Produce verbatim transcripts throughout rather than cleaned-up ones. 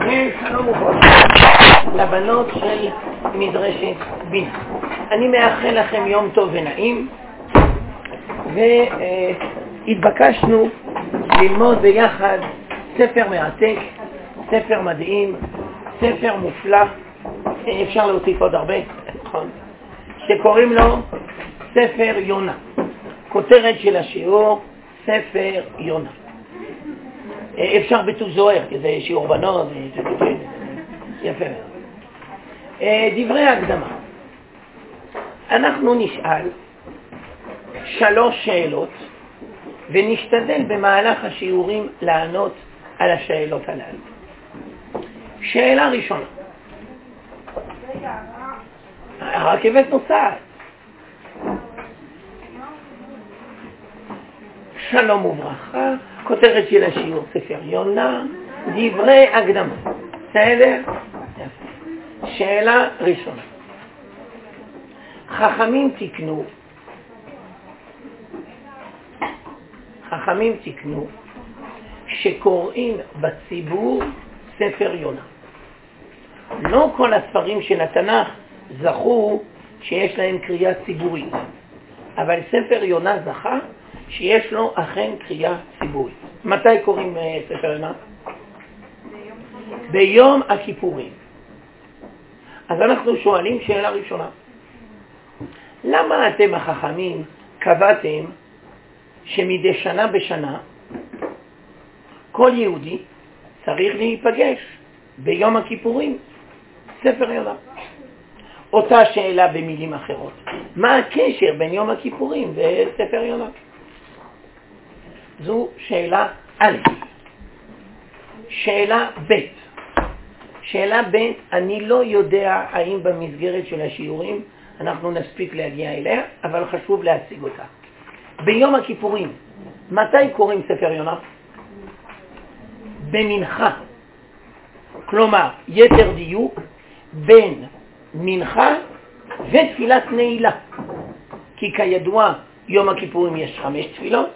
ושלום וברכה לבנות של מדרשת בינה. אני מאחל לכם יום טוב ונעים, והתבקשנו ללמוד ביחד ספר מעתק, ספר מדהים, ספר מופלא, אפשר להוסיף עוד הרבה, נכון? שקוראים לו ספר יונה. כותרת של השיעור, ספר יונה. אפשר בתו זוהר, כי זה שיעור בנות, יפה. דברי ההקדמה. אנחנו נשאל שלוש שאלות, ונשתדל במהלך השיעורים לענות על השאלות הללו. שאלה ראשונה. הרכבת נוסעת. שלום וברכה, כותרת של השיעור ספר יונה, דברי הקדמה. בסדר? שאלה ראשונה. חכמים תקנו, חכמים תקנו שקוראים בציבור ספר יונה. לא כל הספרים של התנ"ך זכו שיש להם קריאה ציבורית, אבל ספר יונה זכה שיש לו אכן קריאה ציבורית. מתי קוראים ספר יונה? ביום הכיפורים. אז אנחנו שואלים שאלה ראשונה. למה אתם החכמים קבעתם שמדי שנה בשנה כל יהודי צריך להיפגש ביום הכיפורים ספר יונה? אותה שאלה במילים אחרות. מה הקשר בין יום הכיפורים וספר יונה? זו שאלה א'. שאלה ב'. שאלה ב', אני לא יודע האם במסגרת של השיעורים אנחנו נספיק להגיע אליה, אבל חשוב להציג אותה. ביום הכיפורים, מתי קוראים ספר יונה? במנחה. כלומר, יתר דיוק, בין מנחה ותפילת נעילה. כי כידוע, יום הכיפורים יש חמש תפילות,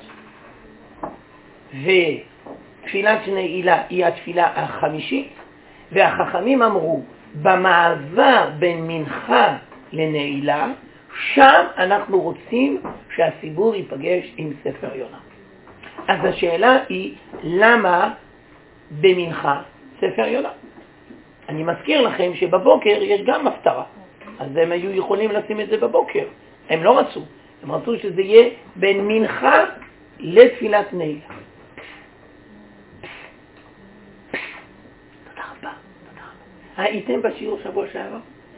ותפילת נעילה היא התפילה החמישית, והחכמים אמרו, במעבר בין מנחה לנעילה, שם אנחנו רוצים שהציבור ייפגש עם ספר יונה. אז השאלה היא, למה במנחה ספר יונה? אני מזכיר לכם שבבוקר יש גם הפטרה, אז הם היו יכולים לשים את זה בבוקר. הם לא רצו, הם רצו שזה יהיה בין מנחה לתפילת נעילה. תודה רבה, תודה רבה. הייתם בשיעור שבוע שעבר?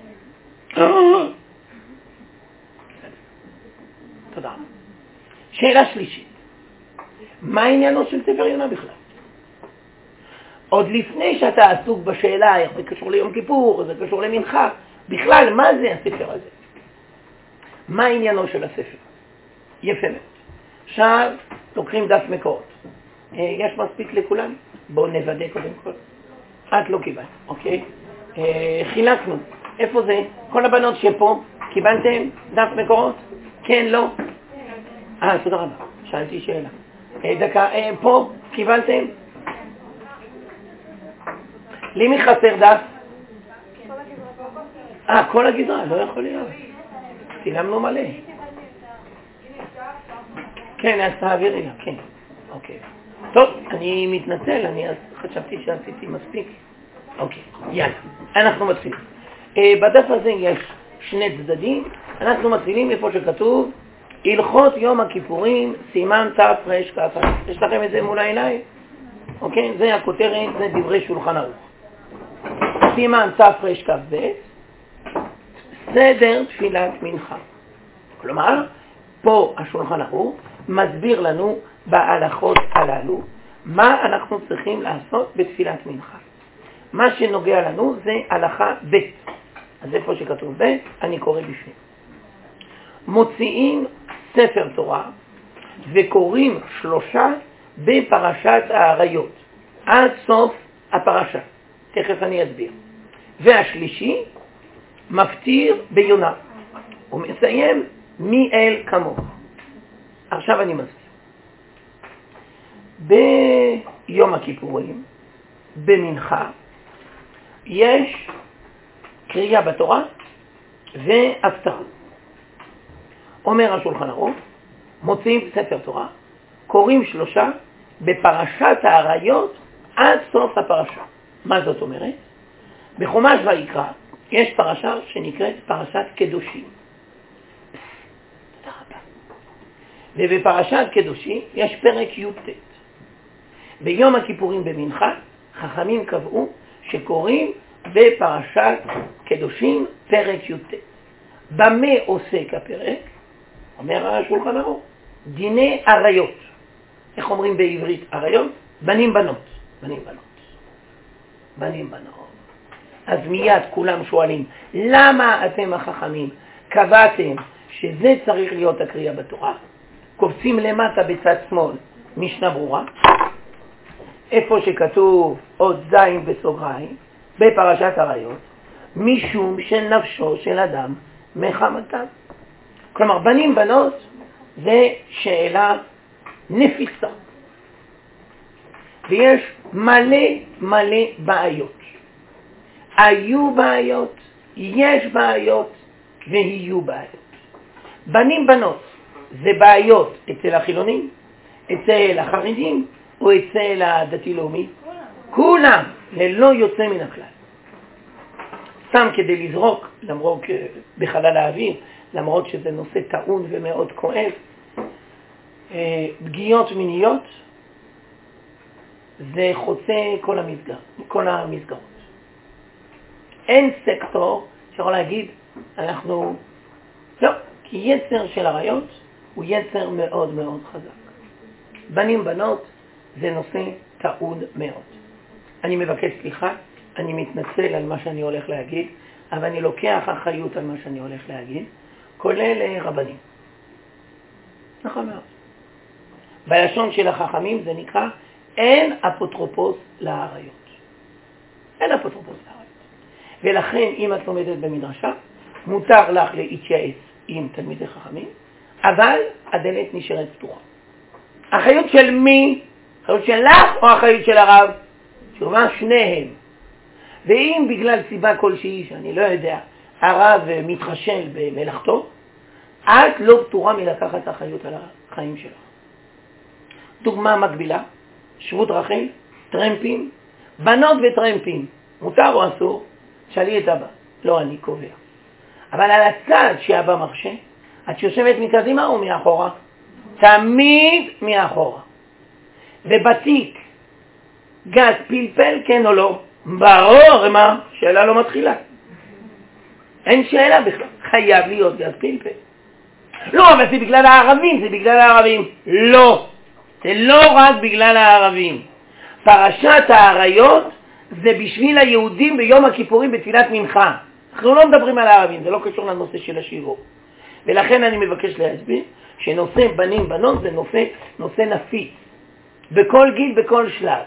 תודה רבה. שאלה שלישית. מה העניינו של ספר יונה בכלל? עוד לפני שאתה עסוק בשאלה איך זה קשור ליום כיפור, זה קשור למנחה, בכלל, מה זה הספר הזה? מה העניינו של הספר? יפה מאוד. עכשיו, לוקחים דף מקורות. יש מספיק לכולם? בואו נוודא קודם כל. את לא קיבלת, אוקיי? חילקנו. איפה זה? כל הבנות שפה, קיבלתם דף מקורות? כן, לא? אה, תודה רבה. שאלתי שאלה. דקה, פה, קיבלתם? למי חסר דף? אה, כל הגזרה, לא יכול להיות. צילמנו מלא. כן, אז תעבירי לה, כן. אוקיי. טוב, אני מתנצל, אני אז חשבתי שעשיתי מספיק. אוקיי, יאללה, אנחנו מתחילים. בדף הזה יש שני צדדים, אנחנו מתחילים איפה שכתוב, הלכות יום הכיפורים, סימן תר"ש כ"א. יש לכם את זה מול העיניים? אוקיי, זה הכותרת, זה דברי שולחן ערוך. סימן תר"ש כ"ב, סדר תפילת מנחה. כלומר, פה השולחן ערוך מסביר לנו בהלכות הללו מה אנחנו צריכים לעשות בתפילת מנחה. מה שנוגע לנו זה הלכה ב'. אז איפה שכתוב ב', אני קורא בפנים. מוציאים ספר תורה וקוראים שלושה בפרשת העריות עד סוף הפרשה. תכף אני אסביר. והשלישי מפטיר ביונה ומסיים מי אל כמוך. עכשיו אני מסביר. ביום הכיפורים, במנחה, יש קריאה בתורה והפטרה. אומר השולחן ערוך, מוציאים ספר תורה, קוראים שלושה בפרשת העריות עד סוף הפרשה. מה זאת אומרת? בחומש ויקרא יש פרשה שנקראת פרשת קדושים. תודה רבה. ובפרשת קדושים יש פרק י"ט. ביום הכיפורים במנחה חכמים קבעו שקוראים בפרשת קדושים פרק י"ט. במה עוסק הפרק? אומר השולחן ערוך, דיני עריות. איך אומרים בעברית עריות? בנים בנות. בנים בנות. בנים בנות. אז מיד כולם שואלים, למה אתם החכמים קבעתם שזה צריך להיות הקריאה בתורה? קופצים למטה בצד שמאל, משנה ברורה, איפה שכתוב עוד זין בסוגריים, בפרשת עריות, משום שנפשו של אדם מחמתם. כלומר, בנים בנות זה שאלה נפיצה. ויש מלא מלא בעיות. היו בעיות, יש בעיות ויהיו בעיות. בנים בנות זה בעיות אצל החילונים, אצל החרדים או אצל הדתי-לאומי? כולם, ללא יוצא מן הכלל. סתם כדי לזרוק, למרות בחלל האוויר, למרות שזה נושא טעון ומאוד כואב, פגיעות מיניות זה חוצה כל המסגר, כל המסגרות. אין סקטור שיכול להגיד, אנחנו, לא, כי יצר של עריות הוא יצר מאוד מאוד חזק. בנים בנות זה נושא טעון מאוד. אני מבקש סליחה, אני מתנצל על מה שאני הולך להגיד, אבל אני לוקח אחריות על מה שאני הולך להגיד, כולל רבנים. נכון מאוד. בלשון של החכמים זה נקרא, אין אפוטרופוס לעריות. אין אפוטרופוס לעריות. ולכן, אם את לומדת במדרשה, מותר לך להתייעץ עם תלמידי חכמים, אבל הדלת נשארת פתוחה. אחריות של מי? אחריות שלך או אחריות של הרב? תשובה, שניהם. ואם בגלל סיבה כלשהי, שאני לא יודע, הרב מתחשל במלאכתו, את לא פתורה מלקחת אחריות על החיים שלך. דוגמה מקבילה, שבות רחל, טרמפים, בנות וטרמפים, מותר או אסור? שאלי את אבא, לא אני קובע. אבל על הצד שאבא מרשה, את יושבת מקדימה או מאחורה? תמיד מאחורה. ובתיק, גז פלפל כן או לא? ברור, מה? שאלה לא מתחילה. אין שאלה בכלל, חייב להיות גז פלפל. לא, אבל זה בגלל הערבים, זה בגלל הערבים. לא, זה לא רק בגלל הערבים. פרשת העריות זה בשביל היהודים ביום הכיפורים בתפילת מנחה. אנחנו לא מדברים על הערבים, זה לא קשור לנושא של השיעור. ולכן אני מבקש להסביר שנושא בנים בנות זה נושא, נושא נפיץ. בכל גיל, בכל שלב.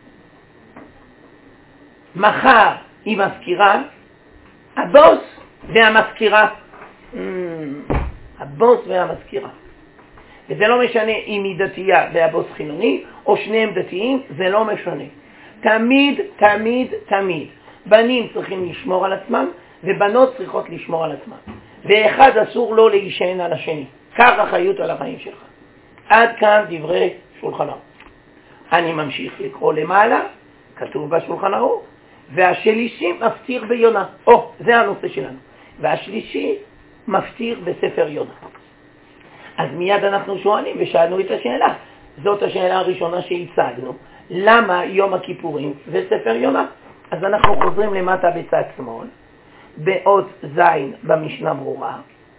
מחר היא מזכירה, הבוס והמזכירה. Mm, הבוס והמזכירה. וזה לא משנה אם היא דתייה והבוס חילוני, או שניהם דתיים, זה לא משנה. תמיד, תמיד, תמיד. בנים צריכים לשמור על עצמם, ובנות צריכות לשמור על עצמם. ואחד אסור לו להישען על השני. קח אחריות על החיים שלך. עד כאן דברי שולחן ערוך. אני ממשיך לקרוא למעלה, כתוב בשולחן ערוך, והשלישי מפטיר ביונה. או, זה הנושא שלנו. והשלישי מפטיר בספר יונה. אז מיד אנחנו שואלים ושאלנו את השאלה. זאת השאלה הראשונה שהצגנו. למה יום הכיפורים וספר יונה? אז אנחנו חוזרים למטה בצד שמאל, באות זין במשנה ברורה.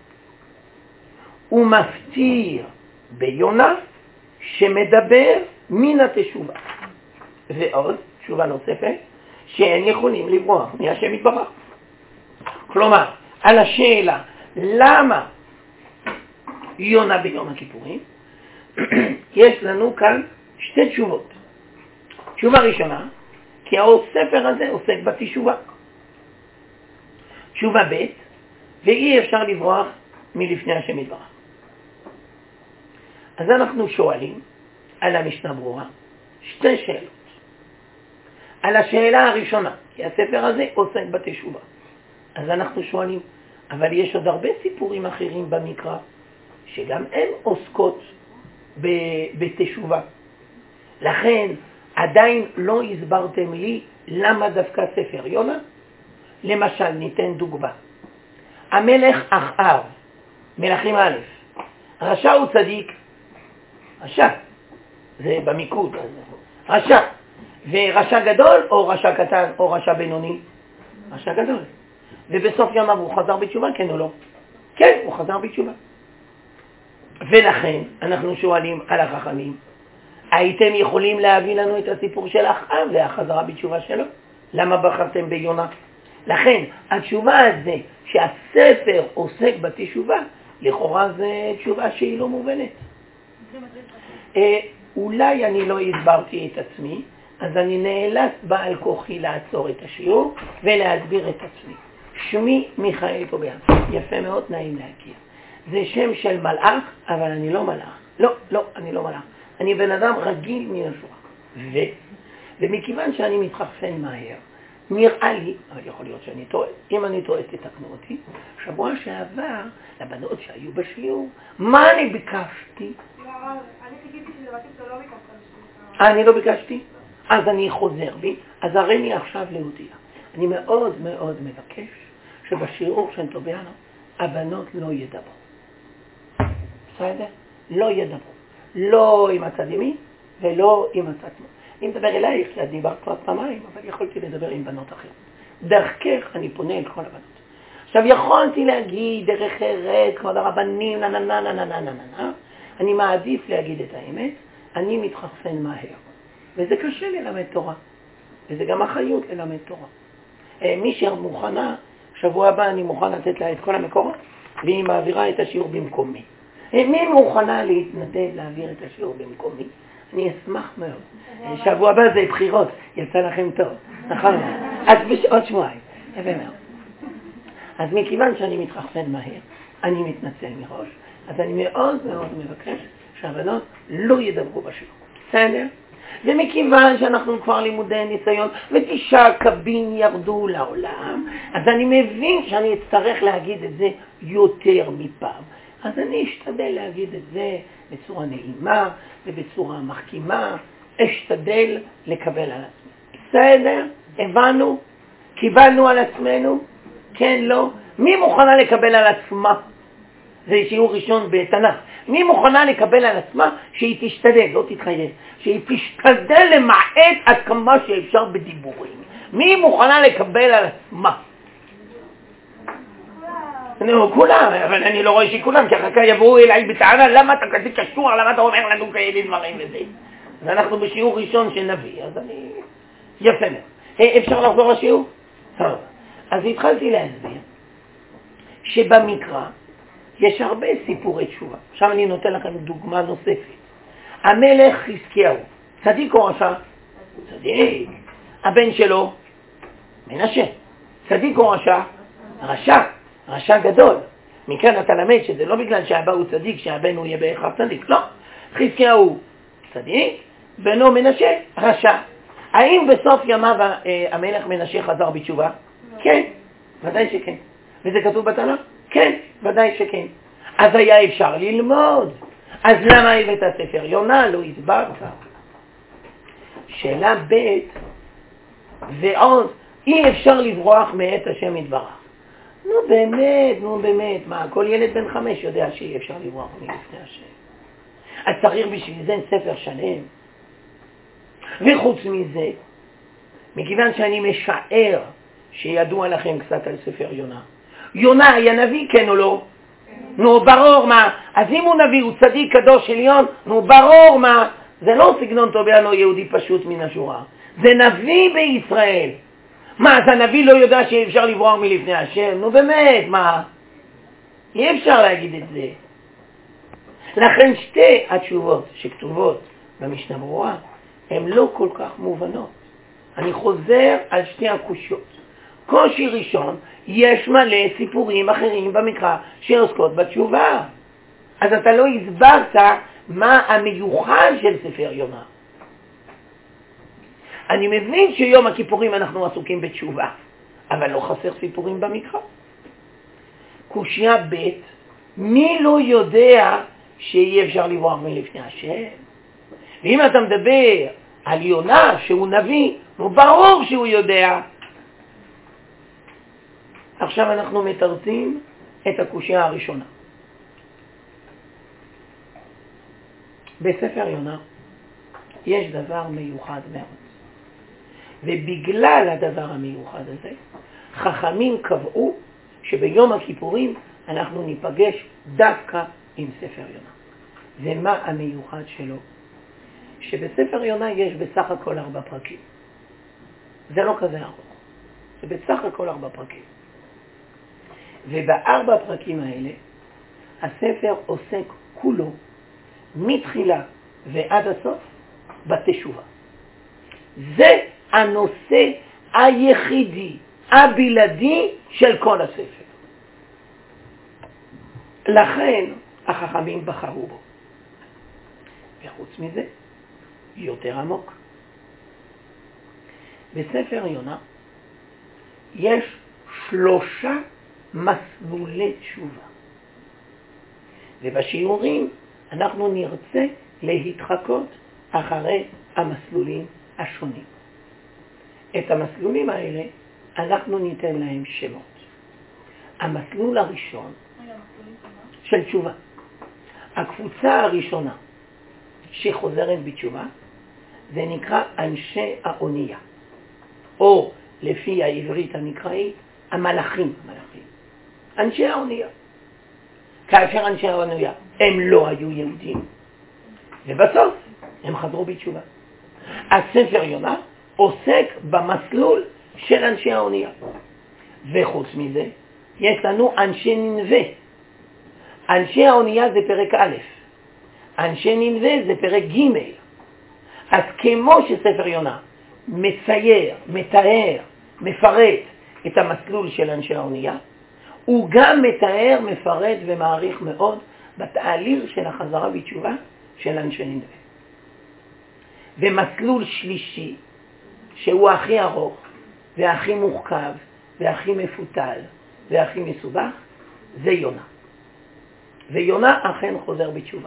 הוא מפטיר ביונה שמדבר מן התשובה. ועוד, תשובה נוספת, שאין יכולים לברוח מהשם יתברך. כלומר, על השאלה למה יונה ביום הכיפורים, יש לנו כאן שתי תשובות. תשובה ראשונה, כי הספר הזה עוסק בתשובה. תשובה ב', ואי אפשר לברוח מלפני השם יתברך. אז אנחנו שואלים על המשנה ברורה שתי שאלות. על השאלה הראשונה, כי הספר הזה עוסק בתשובה. אז אנחנו שואלים, אבל יש עוד הרבה סיפורים אחרים במקרא, שגם הן עוסקות בתשובה. לכן עדיין לא הסברתם לי למה דווקא ספר יונה. למשל, ניתן דוגמה. המלך אחאב, מלכים א', רשע הוא צדיק, רשע, זה במיקוד, רשע, ורשע גדול או רשע קטן או רשע בינוני? רשע גדול. ובסוף ימיו הוא חזר בתשובה, כן או לא? כן, הוא חזר בתשובה. ולכן אנחנו שואלים על החכמים, הייתם יכולים להביא לנו את הסיפור של אחאב והחזרה בתשובה שלו? למה בחרתם ביונה? לכן התשובה הזה שהספר עוסק בתשובה, לכאורה זה תשובה שהיא לא מובנת. אה, אולי אני לא הסברתי את עצמי, אז אני נאלץ בעל כוחי לעצור את השיעור ולהסביר את עצמי. שמי מיכאל טוביאן, יפה מאוד, נעים להכיר. זה שם של מלאך, אבל אני לא מלאך. לא, לא, אני לא מלאך. אני בן אדם רגיל מן השורה. ו... ומכיוון שאני מתחרפן מהר, נראה לי, אבל יכול להיות שאני טועה, אם אני טועה תתקנו אותי, שבוע שעבר, לבנות שהיו בשיעור, מה אני ביקשתי? לא, אני חיכיתי שזה מתאים שלא ביקשת בשביל. אה, אני לא ביקשתי? אז אני חוזר בי, אז הרי לי עכשיו להודיע. אני מאוד מאוד מבקש שבשיעור של טוביאנו, הבנות לא ידברו. בסדר? לא ידברו. לא עם הצד ימין ולא עם הצד שמאל. אני מדבר אלייך, כי את דיברת כבר פעמיים, אבל יכולתי לדבר עם בנות אחרות. דרכך אני פונה אל כל הבנות. עכשיו יכולתי להגיד דרך ארץ, כבוד הרבנים, נה נה נה נה נה נה נה נה. אני מעדיף להגיד את האמת, אני מתחרפן מהר. וזה קשה ללמד תורה. וזה גם אחריות ללמד תורה. מי שמוכנה, שבוע הבא אני מוכן לתת לה את כל המקורות, והיא מעבירה את השיעור במקומי. מי מוכנה להתנדב להעביר את השיעור במקומי? אני אשמח מאוד. שבוע הבא זה בחירות, יצא לכם טוב. נכון? אז עוד שבועיים. יפה מאוד. אז מכיוון שאני מתחרפן מהר, אני מתנצל מראש, אז אני מאוד מאוד מבקש שהבנות לא ידברו בשיעור. בסדר? ומכיוון שאנחנו כבר לימודי ניסיון ותשעה קבין ירדו לעולם, אז אני מבין שאני אצטרך להגיד את זה יותר מפעם. אז אני אשתדל להגיד את זה בצורה נעימה ובצורה מחכימה, אשתדל לקבל על עצמי. בסדר? הבנו? קיבלנו על עצמנו? כן, לא? מי מוכנה לקבל על עצמה? זה שיעור ראשון בתנ"ך. מי מוכנה לקבל על עצמה שהיא תשתדל, לא תתחייב, שהיא תשתדל למעט עד כמה שאפשר בדיבורים? מי מוכנה לקבל על עצמה? נו, כולם, אבל אני לא רואה שכולם, כי אחר כך יבואו אליי בטענה, למה אתה כזה קשור, למה אתה אומר לנו כאלה דברים וזה? אז אנחנו בשיעור ראשון שנביא, אז אני... יפה מאוד. אפשר לחזור לשיעור? טוב. אז התחלתי להסביר שבמקרא יש הרבה סיפורי תשובה. עכשיו אני נותן לכם דוגמה נוספת. המלך חזקיהו, צדיק או רשע? צדיק. הבן שלו, מנשה. צדיק או רשע? רשע. רשע גדול. מכאן אתה למד שזה לא בגלל שהאבא הוא צדיק, שהבן הוא יהיה בהכרח צדיק. לא. חזקיהו צדיק, בנו מנשה רשע. האם בסוף ימיו המלך מנשה חזר בתשובה? כן, ודאי שכן. וזה כתוב בתנ"ך? כן, ודאי שכן. אז היה אפשר ללמוד. אז למה הבאת הספר יונה? לא הסברת. שאלה ב' ועוד, אי אפשר לברוח מאת השם יתברך. נו באמת, נו באמת, מה, כל ילד בן חמש יודע שאי אפשר לברוח מלפני השם. אז צריך בשביל זה ספר שלם. וחוץ מזה, מכיוון שאני משער שידוע לכם קצת על ספר יונה. יונה היה נביא, כן או לא? כן. נו, ברור מה. אז אם הוא נביא, הוא צדיק קדוש עליון, נו, ברור מה. זה לא סגנון טוביאנו יהודי פשוט מן השורה. זה נביא בישראל. מה, אז הנביא לא יודע שאי אפשר לברוח מלפני השם? נו באמת, מה? אי אפשר להגיד את זה. לכן שתי התשובות שכתובות במשנה ברורה, הן לא כל כך מובנות. אני חוזר על שתי הקושיות. קושי ראשון, יש מלא סיפורים אחרים במקרא שעוסקות בתשובה. אז אתה לא הסברת מה המיוחד של ספר יונה. אני מבין שיום הכיפורים אנחנו עסוקים בתשובה, אבל לא חסר סיפורים במקרא. קושיה ב', מי לא יודע שאי אפשר לברוח מלפני השם? ואם אתה מדבר על יונה שהוא נביא, הוא ברור שהוא יודע. עכשיו אנחנו מתרצים את הקושיה הראשונה. בספר יונה יש דבר מיוחד מאוד. ובגלל הדבר המיוחד הזה, חכמים קבעו שביום הכיפורים אנחנו ניפגש דווקא עם ספר יונה. ומה המיוחד שלו? שבספר יונה יש בסך הכל ארבע פרקים. זה לא כזה ארוך. זה בסך הכל ארבע פרקים. ובארבע פרקים האלה, הספר עוסק כולו, מתחילה ועד הסוף, בתשובה. זה הנושא היחידי, הבלעדי של כל הספר. לכן החכמים בחרו בו. וחוץ מזה, יותר עמוק. בספר יונה יש שלושה מסלולי תשובה. ובשיעורים אנחנו נרצה להתחקות אחרי המסלולים השונים. את המסלולים האלה אנחנו ניתן להם שמות. המסלול הראשון של תשובה. הקבוצה הראשונה שחוזרת בתשובה זה נקרא אנשי האונייה, או לפי העברית המקראית המלאכים, המלאכים. אנשי האונייה. כאשר אנשי האונייה הם לא היו יהודים, ובסוף הם חזרו בתשובה. הספר יונה עוסק במסלול של אנשי האונייה. וחוץ מזה, יש לנו אנשי ננבה. אנשי האונייה זה פרק א', אנשי ננבה זה פרק ג'. אז כמו שספר יונה מצייר, מתאר, מפרט את המסלול של אנשי האונייה, הוא גם מתאר, מפרט ומעריך מאוד בתהליך של החזרה בתשובה של אנשי ננבה. ומסלול שלישי, שהוא הכי ארוך והכי מורכב והכי מפותל והכי מסובך, זה יונה. ויונה אכן חוזר בתשובה.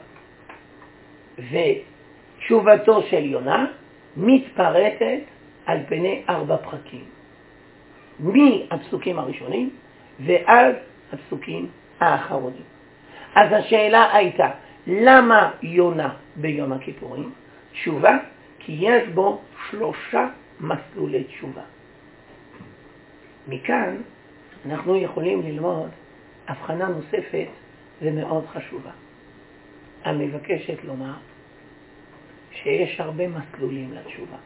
ותשובתו של יונה מתפרטת על פני ארבע פרקים. מהפסוקים הראשונים ועד הפסוקים האחרונים. אז השאלה הייתה, למה יונה ביום הכיפורים? תשובה, כי יש בו שלושה מסלולי תשובה. מכאן אנחנו יכולים ללמוד הבחנה נוספת ומאוד חשובה. המבקשת לומר שיש הרבה מסלולים לתשובה.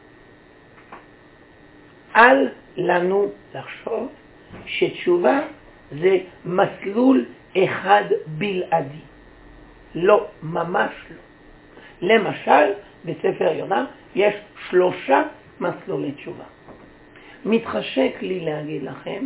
אל לנו לחשוב שתשובה זה מסלול אחד בלעדי. לא, ממש לא. למשל, בספר יונה יש שלושה מסלולי תשובה. מתחשק לי להגיד לכם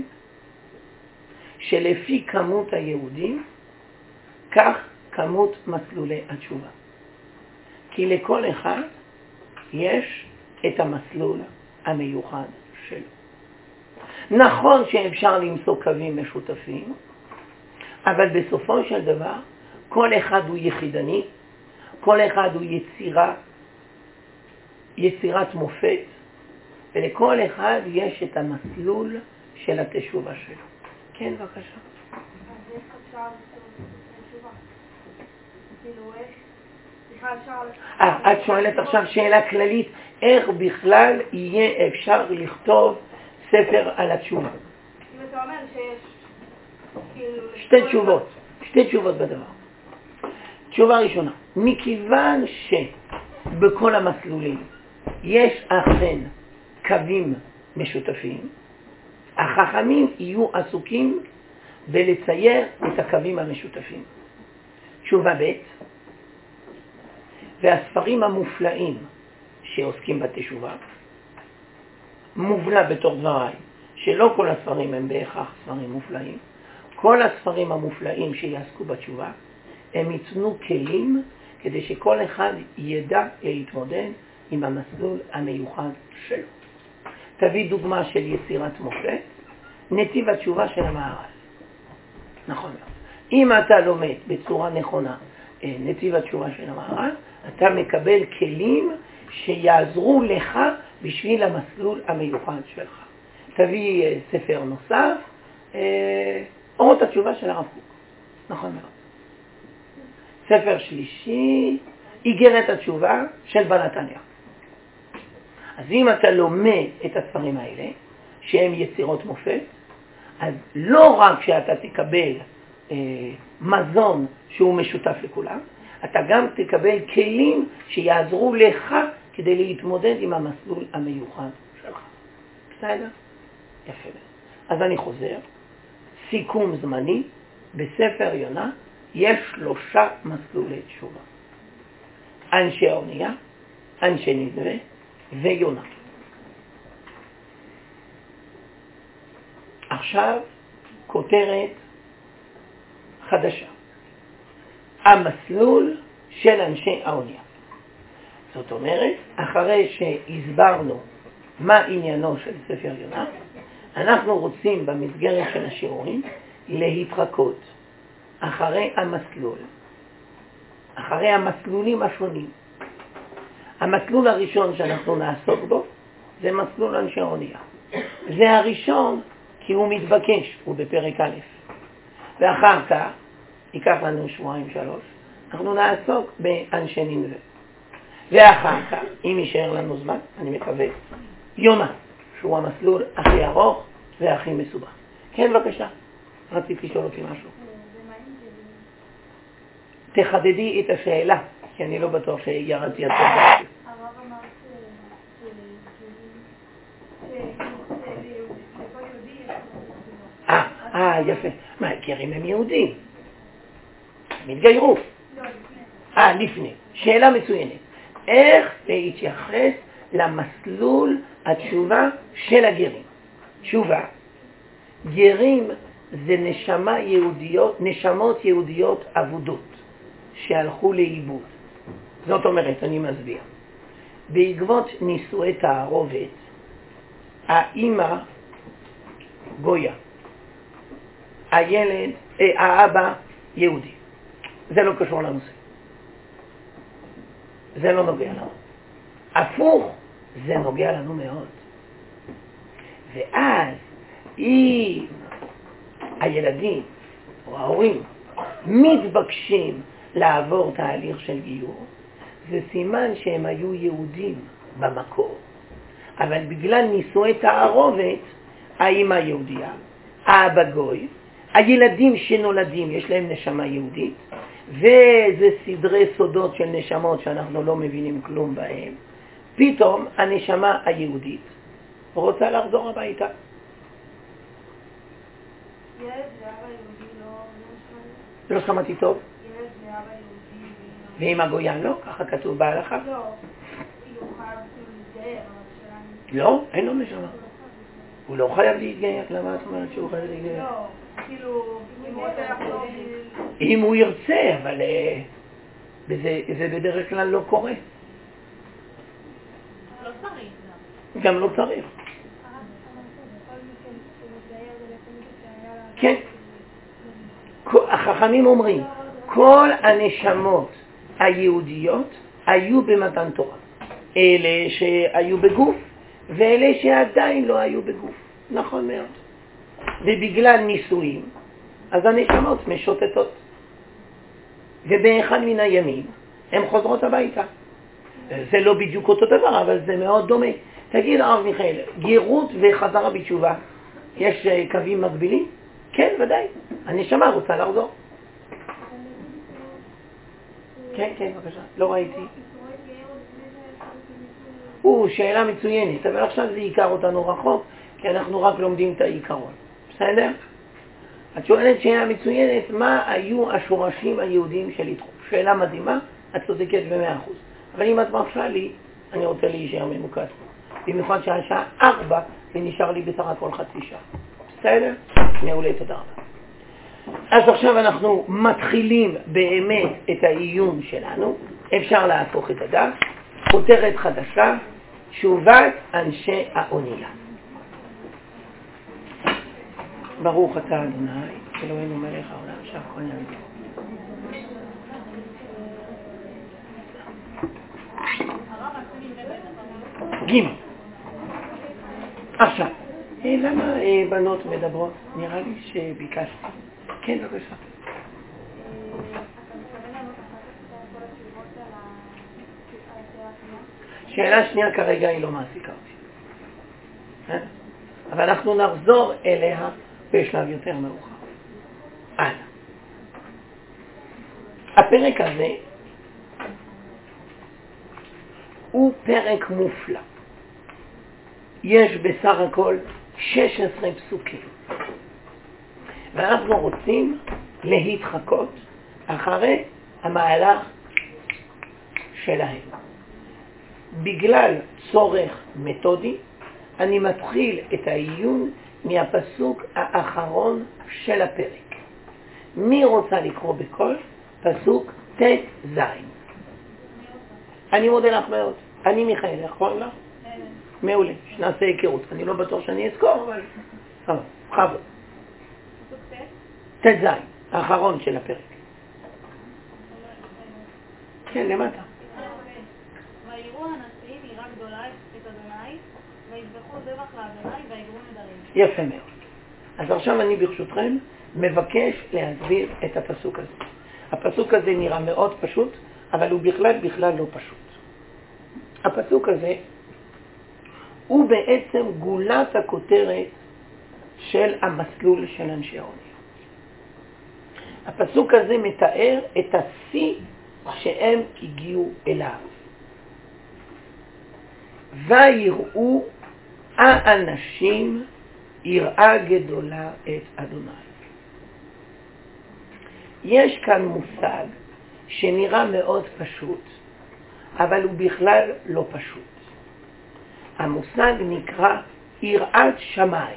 שלפי כמות היהודים, כך כמות מסלולי התשובה. כי לכל אחד יש את המסלול המיוחד שלו. נכון שאפשר למצוא קווים משותפים, אבל בסופו של דבר כל אחד הוא יחידני, כל אחד הוא יצירה, יצירת מופת, ולכל אחד יש את המסלול של התשובה שלו. כן, בבקשה. אז איך אפשר תשובה? כאילו איך? בכלל אפשר... אה, את שואלת עכשיו שאלה כללית, איך בכלל יהיה אפשר לכתוב ספר על התשובה? אם אתה אומר שיש... שתי תשובות, שתי תשובות בדבר. תשובה ראשונה, מכיוון שבכל המסלולים יש אכן קווים משותפים, החכמים יהיו עסוקים בלצייר את הקווים המשותפים. תשובה ב', והספרים המופלאים שעוסקים בתשובה, מובלע בתוך דבריי, שלא כל הספרים הם בהכרח ספרים מופלאים, כל הספרים המופלאים שיעסקו בתשובה, הם ייתנו כלים כדי שכל אחד ידע להתמודד עם המסלול המיוחד שלו. תביא דוגמה של יצירת מופת, נתיב התשובה של המהר"ל. נכון מאוד. אם אתה לומד בצורה נכונה נתיב התשובה של המהר"ל, אתה מקבל כלים שיעזרו לך בשביל המסלול המיוחד שלך. תביא ספר נוסף, אורות התשובה של הרב קוק. נכון מאוד. ספר שלישי, איגרת התשובה של בעל התניא. אז אם אתה לומד את הספרים האלה, שהם יצירות מופת, אז לא רק שאתה תקבל אה, מזון שהוא משותף לכולם, אתה גם תקבל כלים שיעזרו לך כדי להתמודד עם המסלול המיוחד שלך. בסדר? יפה. אז אני חוזר. סיכום זמני, בספר יונה יש שלושה מסלולי תשובה. אנשי האונייה, אנשי נדבה ויונה. עכשיו כותרת חדשה. המסלול של אנשי האונייה. זאת אומרת, אחרי שהסברנו מה עניינו של ספר יונה, אנחנו רוצים במסגרת של השיעורים להתרכז אחרי המסלול, אחרי המסלולים השונים. המסלול הראשון שאנחנו נעסוק בו זה מסלול אנשי האונייה. זה הראשון כי הוא מתבקש, הוא בפרק א', ואחר כך, ייקח לנו שבועיים שלוש, אנחנו נעסוק באנשי נינווה. ואחר כך, אם יישאר לנו זמן, אני מקווה, יונה, שהוא המסלול הכי ארוך והכי מסובך. כן, בבקשה. רצית לשאול אותי משהו. תחדדי את השאלה, כי אני לא בטוח שירדתי עד פה. הרב אמר שלכל יהודי יש... אה, אה, יפה. מה, גרים הם יהודים? הם התגיירו. אה, לפני. שאלה מצוינת. איך להתייחס למסלול התשובה של הגרים? תשובה. גרים זה נשמה יהודיות, נשמות יהודיות עבודות שהלכו לאיבוד. זאת אומרת, אני מסביר. בעקבות נישואי תערובת, האמא גויה. הילד, אה, האבא יהודי. זה לא קשור לנושא. זה לא נוגע לנו. הפוך, זה נוגע לנו מאוד. ואז, אם הילדים או ההורים מתבקשים לעבור תהליך של גיור, זה סימן שהם היו יהודים במקור. אבל בגלל נישואי תערובת, האמא יהודייה, האבא גוי, הילדים שנולדים יש להם נשמה יהודית, וזה סדרי סודות של נשמות שאנחנו לא מבינים כלום בהם. פתאום הנשמה היהודית רוצה לחזור הביתה. ילד ואבא יהודי לא... לא שמעתי טוב. ילד ואבא יהודי... ואם הגויה לא? ככה כתוב בהלכה? לא. הוא חייב להתגייר, אבל שלנו... לא, אין לו נשמה. הוא לא חייב להתגייר. למה את אומרת שהוא חייב להתגייר? לא, כאילו, אם הוא רוצה לחזור... אם הוא ירצה, אבל זה בדרך כלל לא קורה. לא צריך. גם לא צריך. כן. החכמים אומרים, כל הנשמות היהודיות היו במתן תורה. אלה שהיו בגוף, ואלה שעדיין לא היו בגוף. נכון מאוד. ובגלל נישואים, אז הנשמות משוטטות. ובאחד מן הימים, הן חוזרות הביתה. זה לא בדיוק אותו דבר, אבל זה מאוד דומה. תגיד, הרב מיכאל, גירות וחזרה בתשובה, יש קווים מקבילים? כן, ודאי. הנשמה רוצה לחזור. כן, כן, בבקשה. לא ראיתי. הוא, שאלה מצוינת, אבל עכשיו זה ייקר אותנו רחוק, כי אנחנו רק לומדים את העיקרון. בסדר? את שואלת שאלה מצוינת, מה היו השורשים היהודיים של יתרו? שאלה מדהימה, את צודקת במאה אחוז. אבל אם את מרשה לי, אני רוצה להישאר ממוקד. במיוחד שהשעה ארבע, ונשאר לי בסך הכל חצי שעה. בסדר? מעולה, תודה רבה. אז עכשיו אנחנו מתחילים באמת את העיון שלנו. אפשר להפוך את הדף. כותרת חדשה, תשובת אנשי האונייה. ברוך אתה אדוני, אלוהינו מלך העולם, שהכל נהיה בדברו. גימל. עכשיו, למה בנות מדברות? נראה לי שביקשת. כן, בבקשה. שאלה שנייה כרגע היא לא מעסיקה אותי. אבל אנחנו נחזור אליה בשלב יותר מאוחר. הלאה. הפרק הזה הוא פרק מופלא. יש בסך הכל שש עשרה פסוקים. ואנחנו רוצים להתחקות אחרי המהלך שלהם. בגלל צורך מתודי, אני מתחיל את העיון מהפסוק האחרון של הפרק. מי רוצה לקרוא בכל? פסוק ת' ז'. אני מודה לך מאוד. אני מיכאל, איך קוראים לך? מעולה, שנעשה היכרות. אני לא בטוח שאני אזכור, אבל... טוב, חבו. ת' ז', האחרון של הפרק. כן, למטה. ויראו הנשיאים יראה גדולה את אדוני, ויזבחו זבח לאדוני, ויגרו נדרים. יפה מאוד. אז עכשיו אני ברשותכם מבקש להסביר את הפסוק הזה. הפסוק הזה נראה מאוד פשוט, אבל הוא בכלל בכלל לא פשוט. הפסוק הזה הוא בעצם גולת הכותרת של המסלול של אנשי האונייה. הפסוק הזה מתאר את השיא שהם הגיעו אליו. ויראו האנשים יראה גדולה את אדוני. יש כאן מושג שנראה מאוד פשוט, אבל הוא בכלל לא פשוט. המושג נקרא יראת שמיים.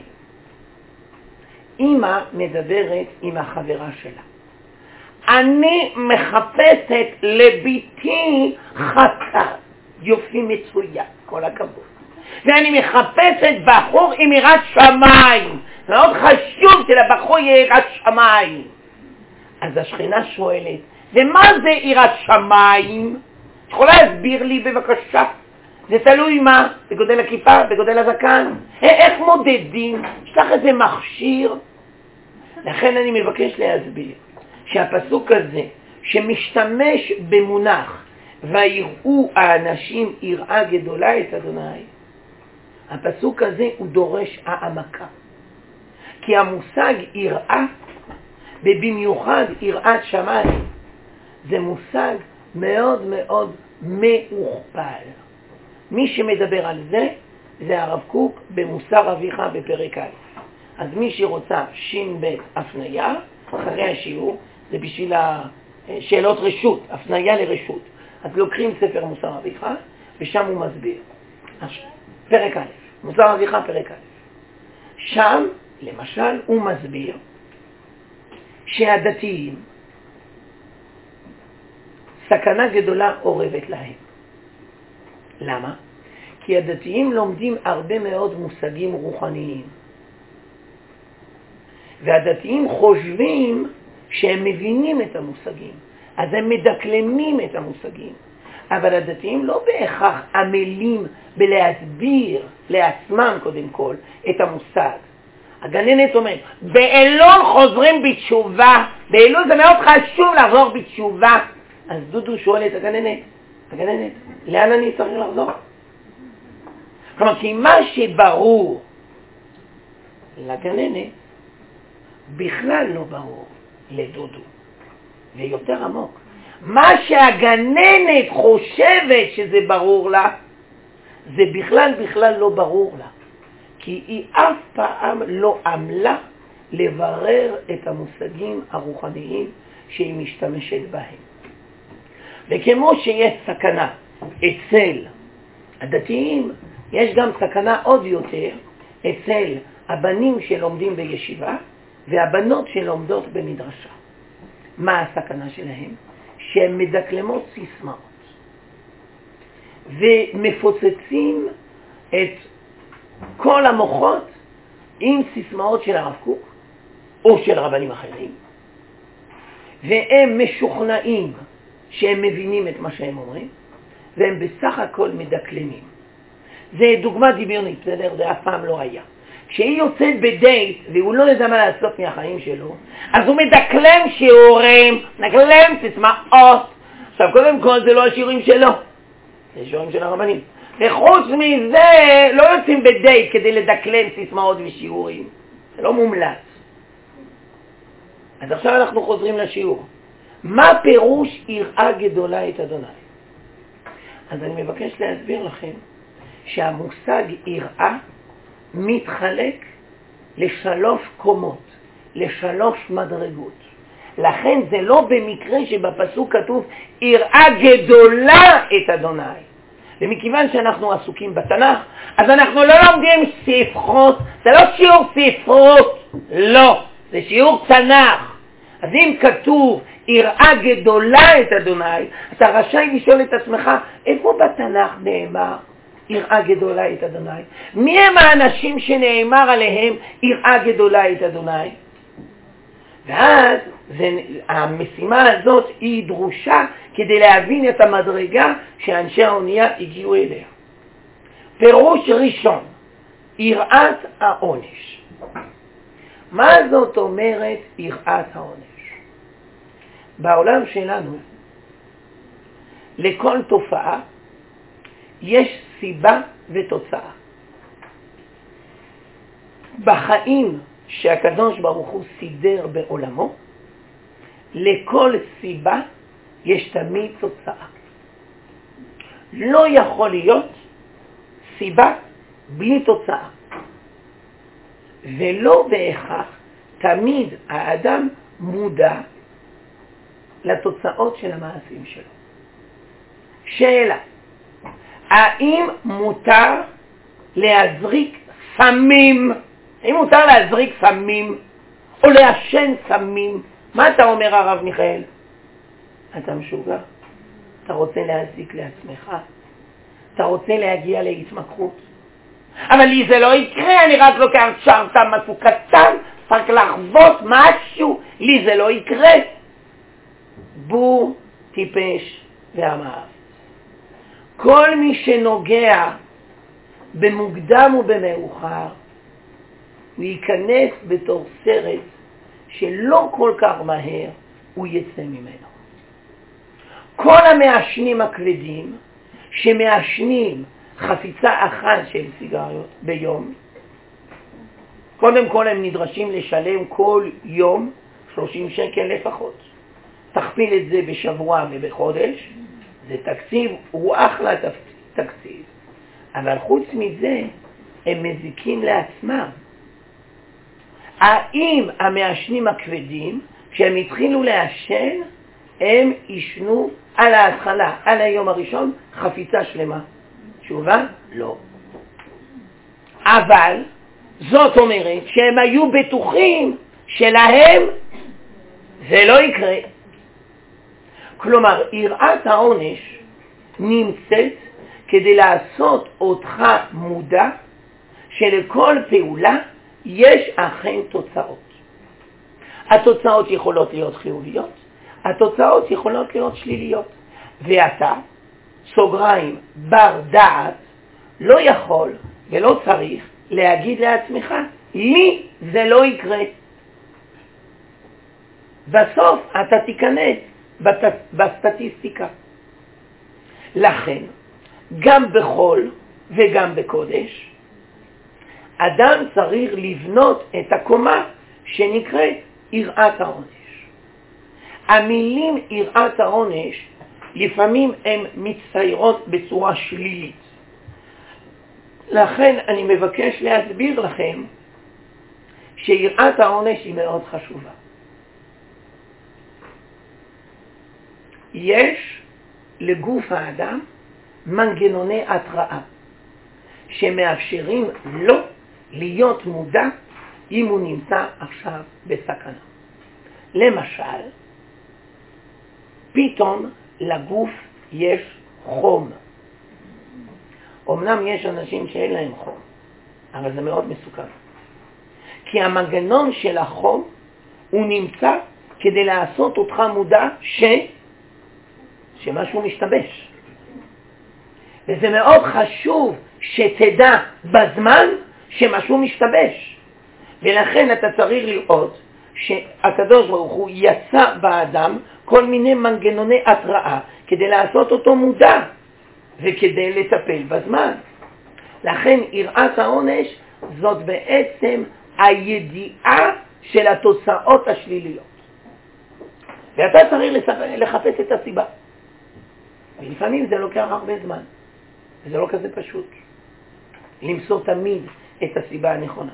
אמא מדברת עם החברה שלה. אני מחפשת לביתי חתן. יופי מצוין, כל הכבוד. ואני מחפשת בחור עם יראת שמיים. מאוד חשוב שלבחור יהיה יראת שמיים. אז השכנה שואלת, ומה זה יראת שמיים? את יכולה להסביר לי בבקשה? זה תלוי מה? בגודל הכיפה, בגודל הזקן? איך מודדים? יש לך איזה מכשיר? לכן אני מבקש להסביר שהפסוק הזה שמשתמש במונח ויראו האנשים יראה גדולה את אדוני, הפסוק הזה הוא דורש העמקה. כי המושג יראה, ובמיוחד יראת שמיים, זה מושג מאוד מאוד מאוכפל. מי שמדבר על זה, זה הרב קוק במוסר אביך בפרק א'. אז מי שרוצה שין ב' הפניה, אחרי השיעור, זה בשביל השאלות רשות, הפניה לרשות. אז לוקחים ספר מוסר אביך, ושם הוא מסביר. פרק א', מוסר אביך פרק א'. שם, למשל, הוא מסביר שהדתיים, סכנה גדולה אורבת להם. למה? כי הדתיים לומדים הרבה מאוד מושגים רוחניים. והדתיים חושבים שהם מבינים את המושגים, אז הם מדקלמים את המושגים. אבל הדתיים לא בהכרח עמלים בלהסביר לעצמם קודם כל את המושג. הגננת אומרת, באלול חוזרים בתשובה, באלול זה מאוד חשוב לחזור בתשובה. אז דודו שואל את הגננת, הגננת, לאן אני צריך לחזור? כלומר, כי מה שברור לגננת, בכלל לא ברור לדודו, ויותר עמוק. מה שהגננת חושבת שזה ברור לה, זה בכלל בכלל לא ברור לה. כי היא אף פעם לא עמלה לברר את המושגים הרוחניים שהיא משתמשת בהם. וכמו שיש סכנה אצל הדתיים, יש גם סכנה עוד יותר אצל הבנים שלומדים בישיבה והבנות שלומדות במדרשה. מה הסכנה שלהם? שהן מדקלמות סיסמאות. ומפוצצים את כל המוחות עם סיסמאות של הרב קוק או של רבנים אחרים, והם משוכנעים שהם מבינים את מה שהם אומרים, והם בסך הכל מדקלמים. זה דוגמה דמיונית, בסדר? זה אף פעם לא היה. כשהיא יוצאת בדייט והוא לא יודע מה לעשות מהחיים שלו, אז הוא מדקלם שיעורים, מדקלם סיסמאות. עכשיו, קודם כל זה לא השיעורים שלו, זה שיעורים של הרבנים. וחוץ מזה, לא יוצאים בדייט כדי לדקלם סיסמאות ושיעורים. זה לא מומלץ. אז עכשיו אנחנו חוזרים לשיעור. מה פירוש יראה גדולה את אדוני? אז אני מבקש להסביר לכם שהמושג יראה מתחלק לשלוש קומות, לשלוש מדרגות. לכן זה לא במקרה שבפסוק כתוב יראה גדולה את אדוני. ומכיוון שאנחנו עסוקים בתנ"ך, אז אנחנו לא לומדים ספרות, זה לא שיעור ספרות, לא, זה שיעור תנ"ך. אז אם כתוב יראה גדולה את אדוני, אתה רשאי לשאול את עצמך, איפה בתנ"ך נאמר יראה גדולה את אדוני? מי הם האנשים שנאמר עליהם יראה גדולה את אדוני? ואז זה, המשימה הזאת היא דרושה כדי להבין את המדרגה שאנשי האונייה הגיעו אליה. פירוש ראשון, יראת העונש. מה זאת אומרת יראת העונש? בעולם שלנו, לכל תופעה יש סיבה ותוצאה. בחיים שהקדוש ברוך הוא סידר בעולמו, לכל סיבה יש תמיד תוצאה. לא יכול להיות סיבה בלי תוצאה. ולא בהכרח תמיד האדם מודע לתוצאות של המעשים שלו. שאלה, האם מותר להזריק סמים? האם מותר להזריק סמים או לעשן סמים? מה אתה אומר הרב מיכאל? אתה משוגע? אתה רוצה להזיק לעצמך? אתה רוצה להגיע להתמכרות? אבל לי זה לא יקרה, אני רק לוקח שרתה משהו קטן, רק לחוות משהו, לי זה לא יקרה. בור, טיפש ועמאר. כל מי שנוגע במוקדם ובמאוחר, הוא ייכנס בתור סרט שלא כל כך מהר הוא יצא ממנו. כל המעשנים הכבדים שמעשנים חפיצה אחת של סיגריות ביום, קודם כל הם נדרשים לשלם כל יום שלושים שקל לפחות. תכפיל את זה בשבוע ובחודש, זה תקציב, הוא אחלה תקציב. אבל חוץ מזה, הם מזיקים לעצמם. האם המעשנים הכבדים, כשהם התחילו לעשן, הם ישנו על ההתחלה, על היום הראשון, חפיצה שלמה? תשובה? לא. אבל זאת אומרת שהם היו בטוחים שלהם זה לא יקרה. כלומר, יראת העונש נמצאת כדי לעשות אותך מודע שלכל פעולה יש אכן תוצאות. התוצאות יכולות להיות חיוביות, התוצאות יכולות להיות שליליות. ואתה, סוגריים, בר דעת, לא יכול ולא צריך להגיד לעצמך, לי זה לא יקרה. בסוף אתה תיכנס בסטטיסטיקה. לכן, גם בחול וגם בקודש, אדם צריך לבנות את הקומה שנקראת יראת העונש. המילים יראת העונש לפעמים הן מצטיירות בצורה שלילית. לכן אני מבקש להסביר לכם שיראת העונש היא מאוד חשובה. יש לגוף האדם מנגנוני התראה שמאפשרים לו להיות מודע אם הוא נמצא עכשיו בסכנה. למשל, פתאום לגוף יש חום. אמנם יש אנשים שאין להם חום, אבל זה מאוד מסוכן. כי המנגנון של החום הוא נמצא כדי לעשות אותך מודע ש... שמשהו משתבש. וזה מאוד חשוב שתדע בזמן שמשהו משתבש. ולכן אתה צריך לראות שהקדוש ברוך הוא יצא באדם כל מיני מנגנוני התראה כדי לעשות אותו מודע וכדי לטפל בזמן. לכן יראת העונש זאת בעצם הידיעה של התוצאות השליליות. ואתה צריך לחפש את הסיבה. ולפעמים זה לוקח הרבה זמן. וזה לא כזה פשוט. למצוא תמיד את הסיבה הנכונה.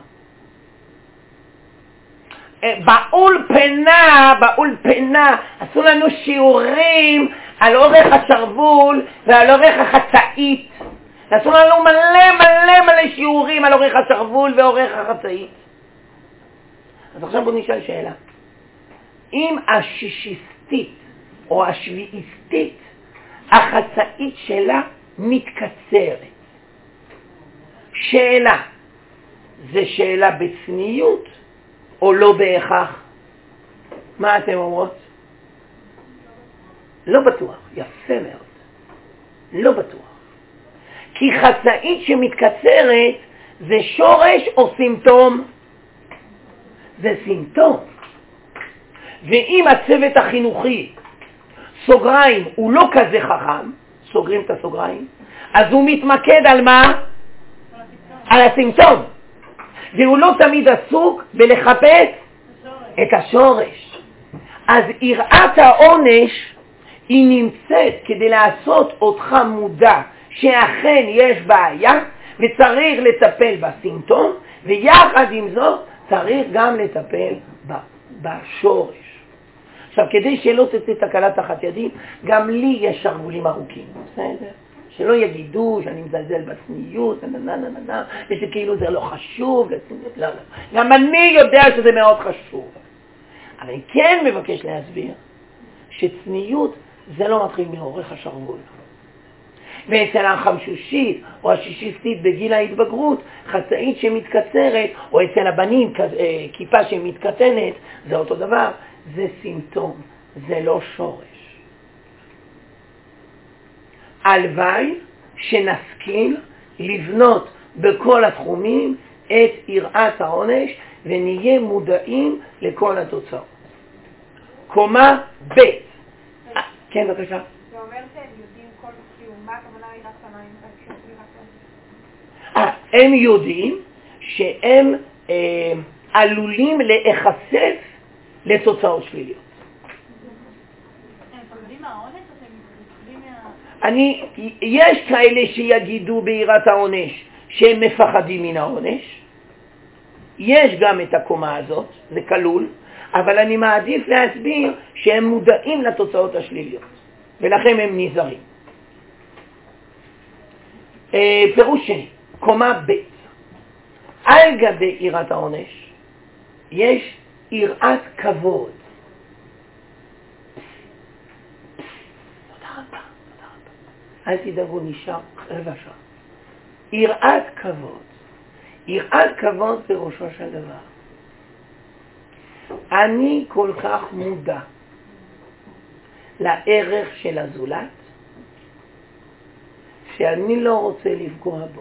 באולפנה, באולפנה, עשו לנו שיעורים על אורך השרוול ועל אורך החצאית. עשו לנו מלא מלא מלא שיעורים על אורך השרוול ואורך החצאית. אז עכשיו בוא נשאל שאלה. אם השישיסטית או השביעיסטית, החצאית שלה מתקצרת. שאלה, זה שאלה בצניות או לא בהכרח? מה אתם אומרות? לא בטוח, יפה מאוד. לא בטוח. כי חצאית שמתקצרת זה שורש או סימפטום? זה סימפטום. ואם הצוות החינוכי, סוגריים, הוא לא כזה חכם, סוגרים את הסוגריים, אז הוא מתמקד על מה? על הסימפטום. והוא לא תמיד עסוק בלחפש את השורש. אז יראת העונש היא נמצאת כדי לעשות אותך מודע שאכן יש בעיה וצריך לטפל בסימפטום, ויחד עם זאת צריך גם לטפל בשורש. עכשיו, כדי שלא תצא תקלה תחת ידי, גם לי יש שרוולים ארוכים, בסדר? שלא יגידו שאני מזלזל בצניות, נננננננ, ושכאילו זה לא חשוב, לצניות, לא, לא. גם אני יודע שזה מאוד חשוב. אבל אני כן מבקש להסביר שצניות זה לא מתחיל מאורך השרוול. ואצל החמשושית או השישיסטית בגיל ההתבגרות, חצאית שמתקצרת, או אצל הבנים כיפה שמתקטנת, זה אותו דבר, זה סימפטום, זה לא שורש. הלוואי שנשכיל לבנות בכל התחומים את יראת העונש ונהיה מודעים לכל התוצאות. קומה ב'. כן, בבקשה. זה אומר שהם יודעים כל סיום, מה הכוונה יראת שמיים בהקשר של יראת העונש? הם יודעים שהם אה, עלולים להיחשף לתוצאות שליליות. הם מפחדים מהעונש או שהם מפחדים מה... אני, יש כאלה שיגידו ביראת העונש שהם מפחדים מן העונש. יש גם את הקומה הזאת, זה כלול, אבל אני מעדיף להסביר שהם מודעים לתוצאות השליליות, ולכן הם נזהרים. אה, פירוש שני, קומה ב'. על גבי יראת העונש יש יראת כבוד. תודה רבה, תודה רבה. אל תדאגו, נשאר רבע שעה. יראת כבוד. יראת כבוד פירושו של דבר. אני כל כך מודע לערך של הזולת, שאני לא רוצה לפגוע בו.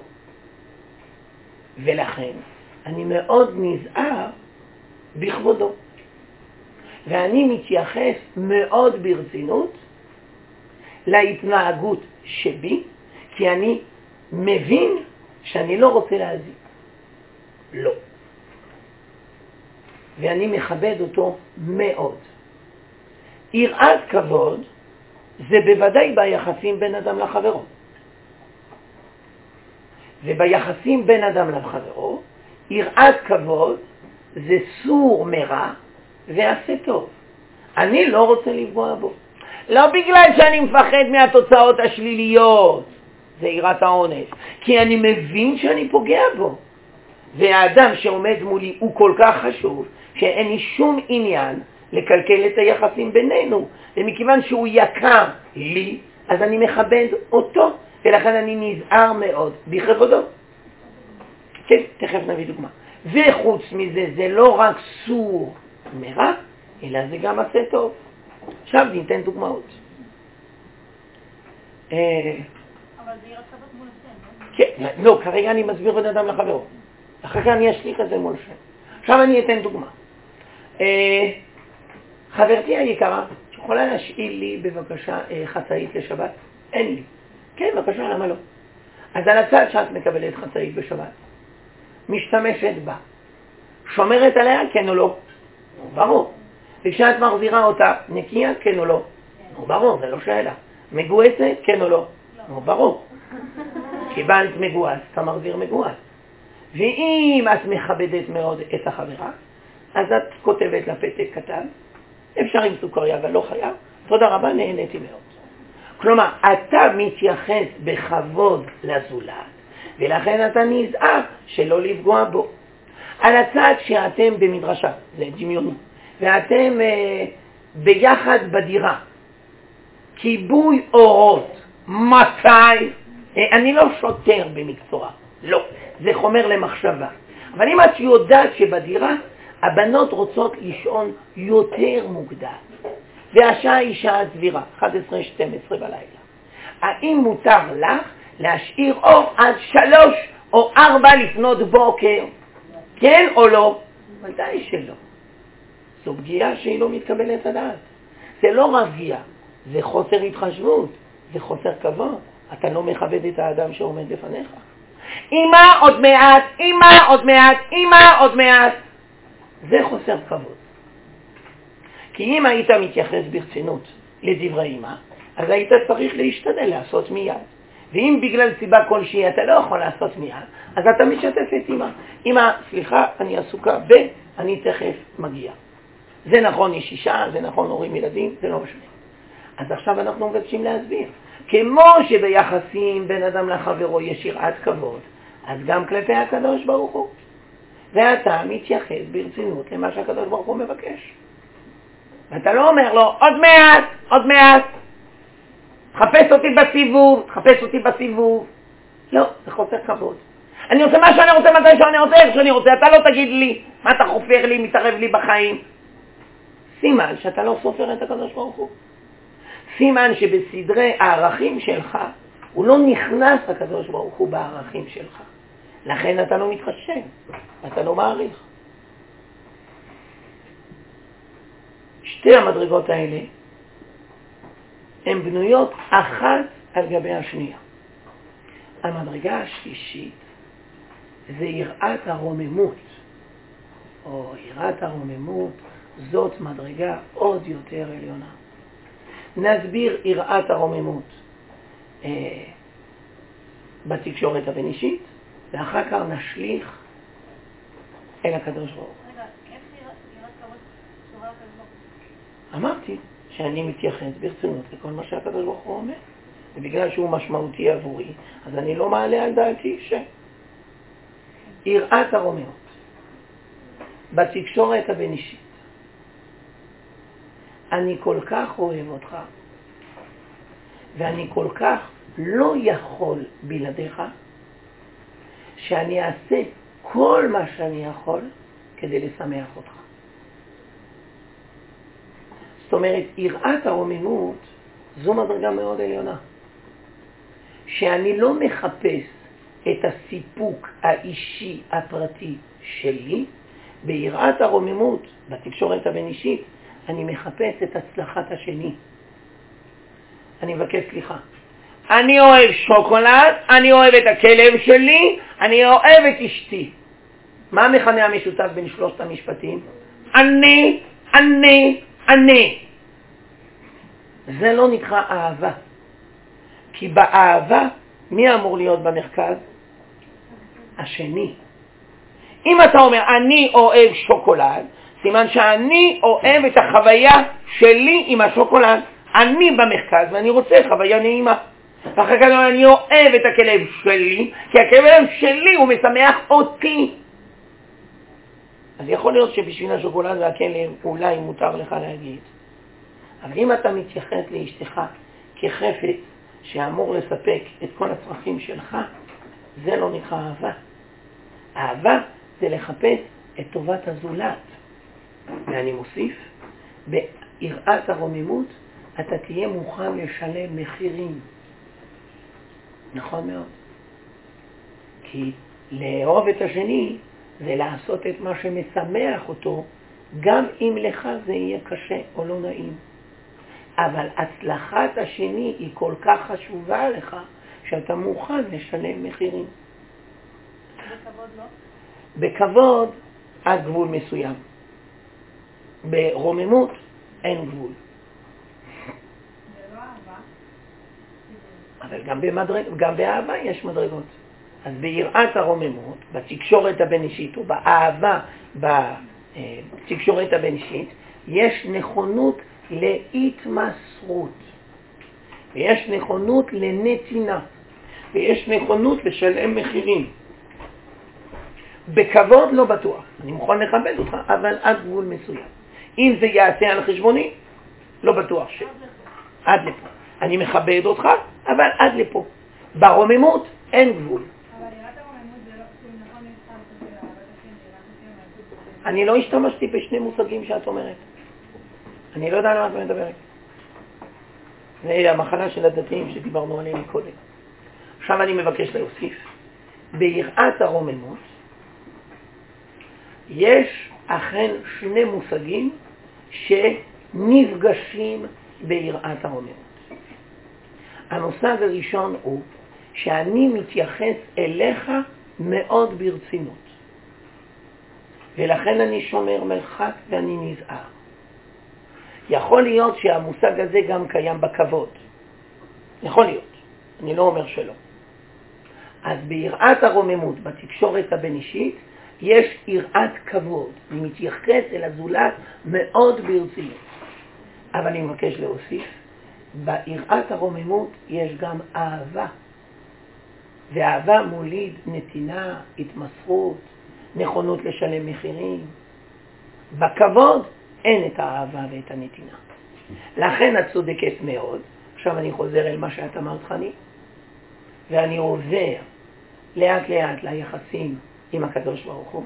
ולכן אני מאוד נזהר בכבודו. ואני מתייחס מאוד ברצינות להתנהגות שבי, כי אני מבין שאני לא רוצה להזיק. לא. ואני מכבד אותו מאוד. יראת כבוד זה בוודאי ביחסים בין אדם לחברו. וביחסים בין אדם לחברו, יראת כבוד זה סור מרע ועשה טוב. אני לא רוצה לפגוע בו. לא בגלל שאני מפחד מהתוצאות השליליות, זה יראת העונש, כי אני מבין שאני פוגע בו. והאדם שעומד מולי הוא כל כך חשוב, שאין לי שום עניין לקלקל את היחסים בינינו. ומכיוון שהוא יקר לי, אז אני מכבד אותו, ולכן אני נזהר מאוד בכבודו. כן, תכף נביא דוגמה. וחוץ מזה, זה לא רק סור מרע, אלא זה גם עשה טוב. עכשיו ניתן דוגמאות. אבל זה יראת כבוד מול השם, כן, לא, כרגע אני מסביר בין אדם לחברו. אחר כך אני אשליך את זה מול השם. עכשיו אני אתן דוגמה. חברתי היקרה, יכולה להשאיל לי בבקשה חצאית לשבת? אין לי. כן, בבקשה, למה לא? אז על הצד שאת מקבלת חצאית בשבת, משתמשת בה, שומרת עליה, כן או לא? ברור. וכשאת מחזירה אותה, נקייה, כן או לא? ברור, זה לא שאלה. מגועסת, כן או לא? ברור. קיבלת מגועס, אתה מחזיר מגועס. ואם את מכבדת מאוד את החברה, אז את כותבת לה פתק קטן, אפשר עם סוכריה אבל לא חייב, תודה רבה, נהניתי מאוד. כלומר, אתה מתייחס בכבוד לזולת, ולכן אתה נזהר שלא לפגוע בו. על הצד שאתם במדרשה, זה דמיוני, ואתם אה, ביחד בדירה, כיבוי אורות, מתי? אה, אני לא שוטר במקצוע, לא, זה חומר למחשבה. אבל אם את יודעת שבדירה, הבנות רוצות לישון יותר מוקדם, והשעה היא שעה סבירה, אחת עשרה שתים עשרה בלילה. האם מותר לך להשאיר אור עד שלוש או ארבע לפנות בוקר? כן או לא? ודאי שלא. זו פגיעה שהיא לא מתקבלת לדעת. זה לא רק פגיעה, זה חוסר התחשבות, זה חוסר כבוד. אתה לא מכבד את האדם שעומד לפניך. אמא עוד מעט, אמא עוד מעט, אמא עוד מעט. זה חוסר כבוד. כי אם היית מתייחס ברצינות לדברי אמא, אז היית צריך להשתדל לעשות מיד. ואם בגלל סיבה כלשהי אתה לא יכול לעשות מיד, אז אתה משתף את אמא. אמא, סליחה, אני עסוקה ב, אני תכף מגיע. זה נכון יש אישה, זה נכון הורים ילדים, זה לא משנה. אז עכשיו אנחנו מבקשים להסביר. כמו שביחסים בין אדם לחברו יש יראת כבוד, אז גם כלפי הקדוש ברוך הוא. ואתה מתייחס ברצינות למה שהקדוש ברוך הוא מבקש. ואתה לא אומר לו, עוד מעט, עוד מעט, תחפש אותי בסיבוב, תחפש אותי בסיבוב. לא, זה חוסר כבוד. אני עושה מה שאני רוצה, מתי שאני רוצה, איך שאני רוצה, אתה לא תגיד לי, מה אתה חופר לי, מתערב לי בחיים. סימן שאתה לא סופר את הקדוש ברוך הוא. סימן שבסדרי הערכים שלך, הוא לא נכנס הקדוש ברוך הוא בערכים שלך. לכן אתה לא מתחשב, אתה לא מעריך. שתי המדרגות האלה הן בנויות אחת על גבי השנייה. המדרגה השלישית זה יראת הרוממות, או יראת הרוממות, זאת מדרגה עוד יותר עליונה. נסביר יראת הרוממות אה, בתקשורת הבין-אישית, ואחר כך נשליך אל הקדוש ברוך הוא. רגע, איך יראת כבוד שורה הקדוש ברוך הוא? אמרתי שאני מתייחס ברצינות לכל מה שהקדוש ברוך הוא אומר, ובגלל שהוא משמעותי עבורי, אז אני לא מעלה על דעתי ש... יראת הרוממות בתקשורת הבין-אישית, אני כל כך אוהב אותך, ואני כל כך לא יכול בלעדיך, שאני אעשה כל מה שאני יכול כדי לשמח אותך. זאת אומרת, יראת הרוממות זו מדרגה מאוד עליונה. שאני לא מחפש את הסיפוק האישי הפרטי שלי, ביראת הרוממות, בתקשורת הבין-אישית, אני מחפש את הצלחת השני. אני מבקש סליחה. אני אוהב שוקולד, אני אוהב את הכלב שלי, אני אוהב את אשתי. מה המכנה המשותף בין שלושת המשפטים? אני, אני, אני. זה לא נקרא אהבה. כי באהבה, מי אמור להיות במרכז? השני. אם אתה אומר, אני אוהב שוקולד, סימן שאני אוהב את החוויה שלי עם השוקולד. אני במרכז ואני רוצה חוויה נעימה. ואחר כך אני אוהב את הכלב שלי, כי הכלב שלי הוא משמח אותי. אז יכול להיות שבשביל השוקולד והכלב אולי מותר לך להגיד. אבל אם אתה מתייחס לאשתך כחפץ שאמור לספק את כל הצרכים שלך, זה לא נקרא אהבה. אהבה זה לחפש את טובת הזולת. ואני מוסיף, ביראת הרוממות אתה תהיה מוכן לשלם מחירים. נכון מאוד. כי לאהוב את השני זה לעשות את מה שמשמח אותו, גם אם לך זה יהיה קשה או לא נעים. אבל הצלחת השני היא כל כך חשובה לך, שאתה מוכן לשלם מחירים. בכבוד לא? בכבוד עד גבול מסוים. ברוממות אין גבול. זה לא אהבה? אבל גם, במדרג, גם באהבה יש מדרגות. אז ביראת הרוממות, בתקשורת הבין-אישית או באהבה בתקשורת הבין-אישית, יש נכונות להתמסרות, ויש נכונות לנתינה, ויש נכונות לשלם מחירים. בכבוד לא בטוח, אני מוכן לכבד אותך, אבל עד גבול מסוים. אם זה יעשה על חשבוני, לא בטוח ש... עד לפה. אני מכבד אותך, אבל עד לפה. ברוממות אין גבול. אבל יראת הרוממות זה לא... נכון נבחר של אהבת השם, יראת השם, אני לא השתמשתי בשני מושגים שאת אומרת. אני לא יודע על מה את מדברת. זה המחנה של הדתיים שדיברנו עליהם קודם. עכשיו אני מבקש להוסיף. ביראת הרוממות יש אכן שני מושגים שנפגשים ביראת הרוממות. המושג הראשון הוא שאני מתייחס אליך מאוד ברצינות. ולכן אני שומר מרחק ואני נזהר. יכול להיות שהמושג הזה גם קיים בכבוד. יכול להיות. אני לא אומר שלא. אז ביראת הרוממות, בתקשורת הבין-אישית, יש יראת כבוד. אני מתייחס אל הזולת מאוד ברצינות. אבל אני מבקש להוסיף, ביראת הרוממות יש גם אהבה. ואהבה מוליד נתינה, התמסרות, נכונות לשלם מחירים. בכבוד אין את האהבה ואת הנתינה. לכן את צודקת מאוד. עכשיו אני חוזר אל מה שאת אמרת חני, ואני עובר לאט לאט ליחסים עם הקדוש ברוך הוא.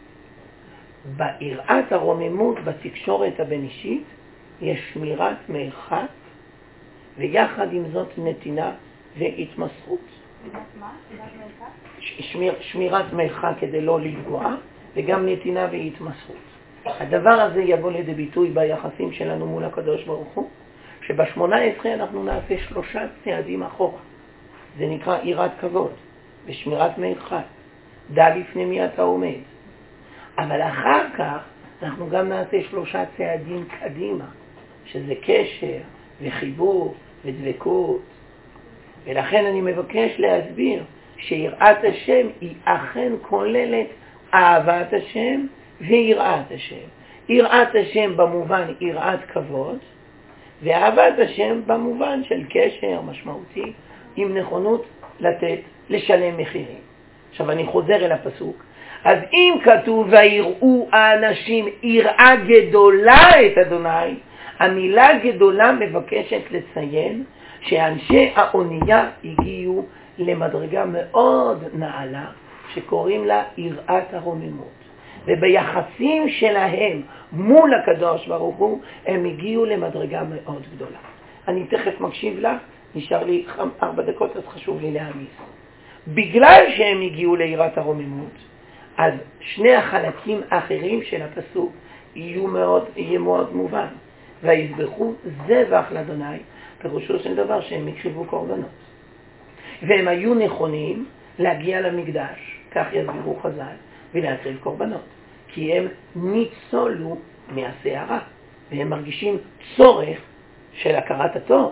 ביראת הרוממות בתקשורת הבין-אישית יש שמירת מרחק, ויחד עם זאת נתינה והתמסרות. מה? שמיר, שמירת מרחק כדי לא לפגוע, וגם נתינה והתמסרות. הדבר הזה יבוא לידי ביטוי ביחסים שלנו מול הקדוש ברוך הוא, שבשמונה עשרה אנחנו נעשה שלושה צעדים אחורה. זה נקרא יראת כבוד ושמירת מרחק. דע לפני מי אתה עומד. אבל אחר כך אנחנו גם נעשה שלושה צעדים קדימה, שזה קשר וחיבור ודבקות. ולכן אני מבקש להסביר שיראת השם היא אכן כוללת אהבת השם ויראת השם. יראת השם במובן יראת כבוד, ואהבת השם במובן של קשר משמעותי עם נכונות לתת, לשלם מחירים. עכשיו אני חוזר אל הפסוק. אז אם כתוב ויראו האנשים יראה גדולה את אדוני, המילה גדולה מבקשת לציין שאנשי האונייה הגיעו למדרגה מאוד נעלה שקוראים לה יראת הרוממות. וביחסים שלהם מול הקדוש ברוך הוא הם הגיעו למדרגה מאוד גדולה. אני תכף מקשיב לך, נשאר לי ארבע דקות אז חשוב לי להעמיס. בגלל שהם הגיעו ליראת הרוממות, אז שני החלקים האחרים של הפסוק יהיו מאוד, יהיה מאוד מובן. ויזבחו זבח לאדוני, פירושו של דבר שהם הקריבו קורבנות. והם היו נכונים להגיע למקדש, כך יסבירו חז"ל, ולהקריב קורבנות. כי הם ניצולו מהסערה, והם מרגישים צורך של הכרת הטוב.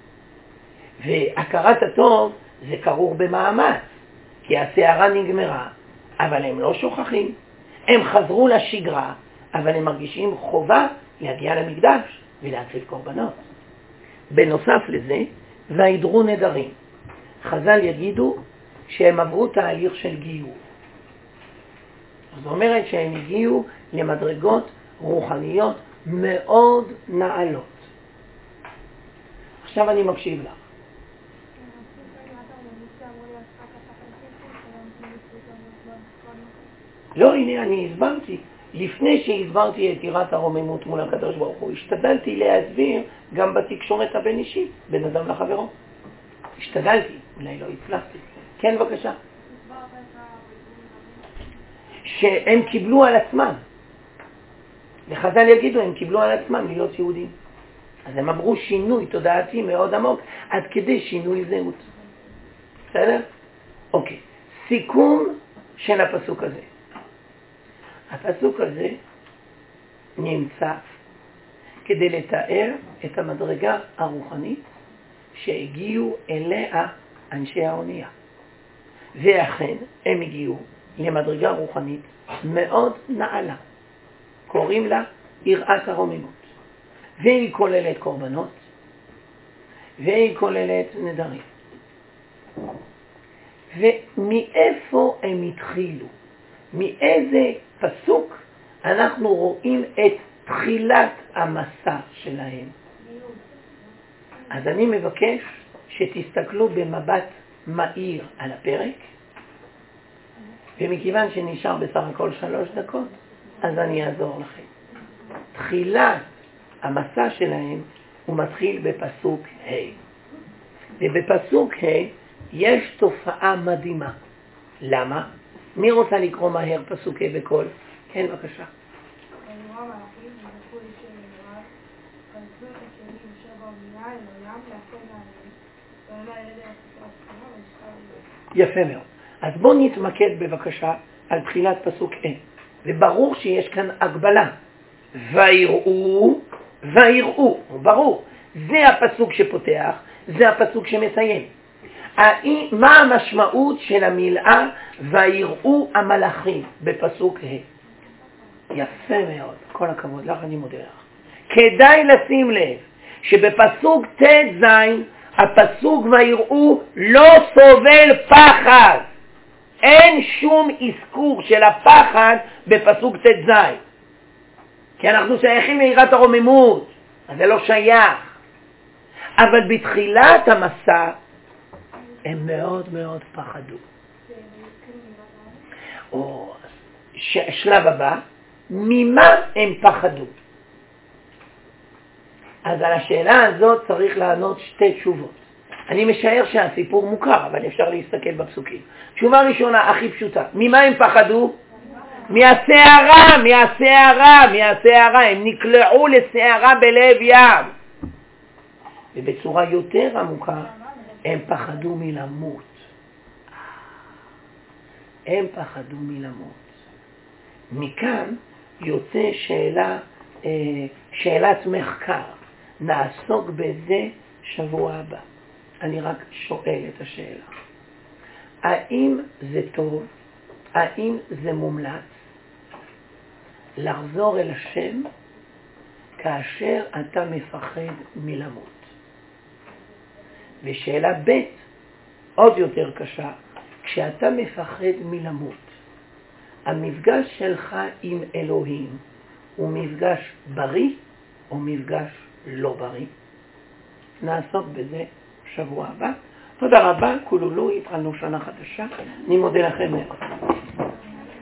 והכרת הטוב זה קרור במאמץ, כי הסערה נגמרה, אבל הם לא שוכחים. הם חזרו לשגרה, אבל הם מרגישים חובה להגיע למקדש ולהקריב קורבנות. בנוסף לזה, וידרו נדרים. חז"ל יגידו שהם עברו תהליך של גיור. זאת אומרת שהם הגיעו למדרגות רוחניות מאוד נעלות. עכשיו אני מקשיב לך. לא, הנה אני הסברתי. לפני שהסברתי את יראת הרוממות מול הקדוש ברוך הוא, השתדלתי להסביר גם בתקשורת הבין אישית, בין אדם לחברו. השתדלתי, אולי לא הצלחתי. כן, בבקשה. שהם קיבלו על עצמם. לחז"ל יגידו, הם קיבלו על עצמם להיות יהודים. אז הם עברו שינוי תודעתי מאוד עמוק, עד כדי שינוי זהות. בסדר? אוקיי. סיכום של הפסוק הזה. הפסוק הזה נמצא כדי לתאר את המדרגה הרוחנית שהגיעו אליה אנשי האונייה. ואכן הם הגיעו למדרגה רוחנית מאוד נעלה. קוראים לה יראת הרוממות. והיא כוללת קורבנות, והיא כוללת נדרים. ומאיפה הם התחילו? מאיזה פסוק אנחנו רואים את תחילת המסע שלהם? אז אני מבקש שתסתכלו במבט מהיר על הפרק, ומכיוון שנשאר בסך הכל שלוש דקות, אז אני אעזור לכם. תחילת המסע שלהם הוא מתחיל בפסוק ה'. ובפסוק ה' יש תופעה מדהימה. למה? מי רוצה לקרוא מהר פסוק ה' בקול? כן, בבקשה. יפה מאוד. אז בואו נתמקד בבקשה על תחילת פסוק ה'. וברור שיש כאן הגבלה. ויראו, ויראו, ברור. זה הפסוק שפותח, זה הפסוק שמסיים. מה המשמעות של המילאה ויראו המלאכים בפסוק ה'? יפה מאוד, כל הכבוד לך, אני מודה לך. כדאי לשים לב שבפסוק ת' ז' הפסוק ויראו לא סובל פחד. אין שום אזכור של הפחד בפסוק ת' ז'. כי אנחנו שייכים ליראת הרוממות, אז זה לא שייך. אבל בתחילת המסע הם מאוד מאוד פחדו. או, שלב הבא, ממה הם פחדו? אז על השאלה הזאת צריך לענות שתי תשובות. אני משער שהסיפור מוכר, אבל אפשר להסתכל בפסוקים. תשובה ראשונה, הכי פשוטה. ממה הם פחדו? מהסערה, מהסערה, מהסערה. הם נקלעו לסערה בלב ים. ובצורה יותר עמוקה, הם פחדו מלמות. הם פחדו מלמות. מכאן יוצא שאלה, שאלת מחקר. נעסוק בזה שבוע הבא. אני רק שואל את השאלה. האם זה טוב, האם זה מומלץ לחזור אל השם כאשר אתה מפחד מלמות? ושאלה ב' עוד יותר קשה, כשאתה מפחד מלמות, המפגש שלך עם אלוהים הוא מפגש בריא או מפגש לא בריא? נעסוק בזה שבוע הבא. תודה רבה, כולולו, התחלנו שנה חדשה. אני מודה לכם מאוד.